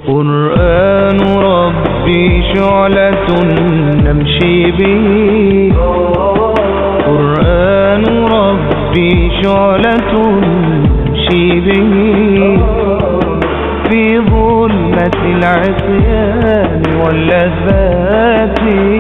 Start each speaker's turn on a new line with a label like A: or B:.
A: قرآن ربي شعلة نمشي به، قرآن ربي شعلة نمشي به في ظلمة العصيان واللذات.